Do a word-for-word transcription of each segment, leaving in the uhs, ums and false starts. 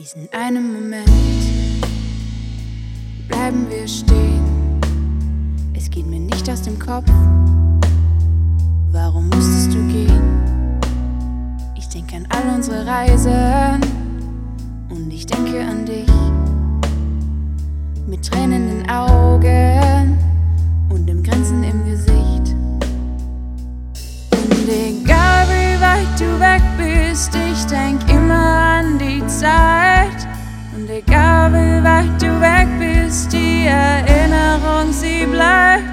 Diesen einen Moment bleiben wir stehen. Es geht mir nicht aus dem Kopf. Warum musstest du gehen? Ich denke an all unsere Reisen und ich denke an dich. Mit Tränen in den Augen und dem Grinsen im Gesicht. Und egal wie weit du weg bist, ich denk immer an die Zeit. Und egal wie weit du weg bist, die Erinnerung, sie bleibt.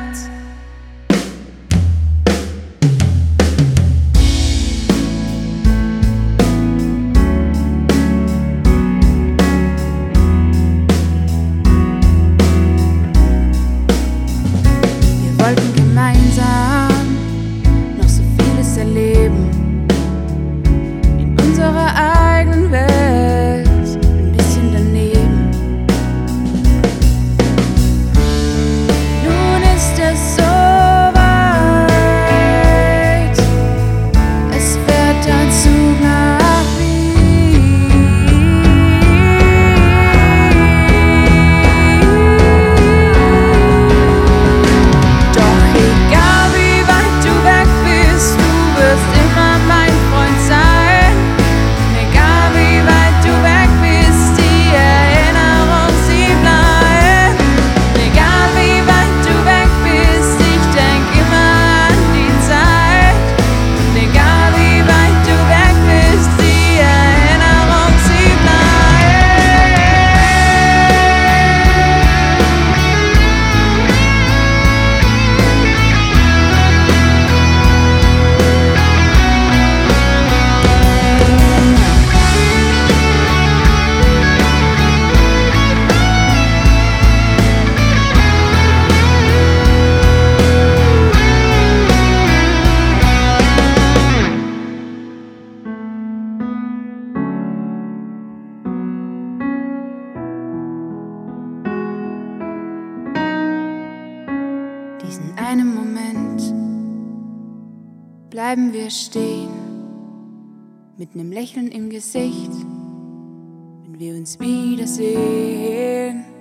Wir wollten gemeinsam noch so vieles erleben in unserer eigenen Welt, ein bisschen daneben. Nun ist es so weit, es fährt ein Zug nach Wien. Doch egal wie weit du weg bist, du wirst immer mein Freund sein. Egal wie weit du weg bist, die Erinnerung, sie bleibt. Egal wie weit du weg bist, ich denk immer an die Zeit. Und egal wie weit du weg bist, die Erinnerung, sie Diesen einen Moment bleiben wir stehen, mit nem Lächeln im Gesicht, wenn wir uns wiedersehen.